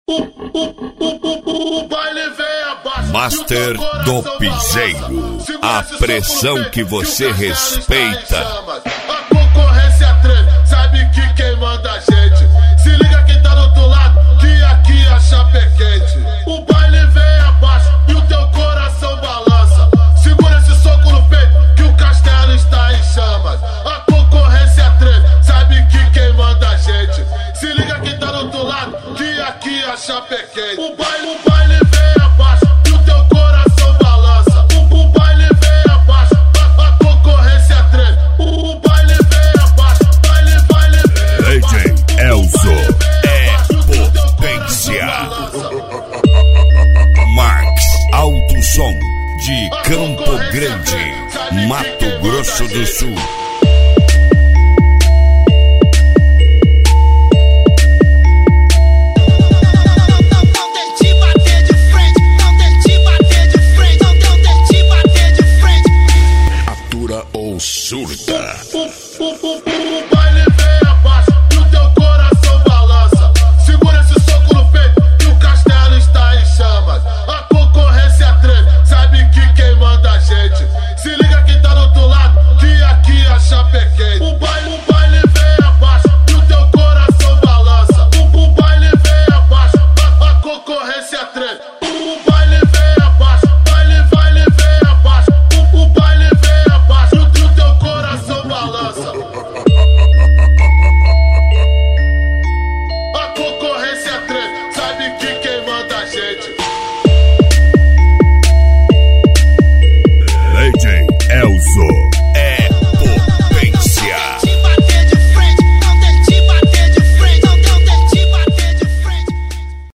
Master do Piseiro, a pressão que você respeita. A concorrência treme, sabe que quem manda a gente. Se liga quem tá do outro lado, que aqui a chapa é quente. O baile vem abaixo e o teu coração balança. Segura esse soco no peito, que o castelo está em chamas. A concorrência treme, sabe que quem manda a gente. Se liga quem tá do outro lado, que aqui a chapa é quente. O baile vem abaixo e o teu coração balança. O baile vem abaixo, a concorrência treme. O baile vem abaixo, baile vem. DJ Elzo é potência. Max Alto Som de Campo Grande, Mato Grosso do Sul.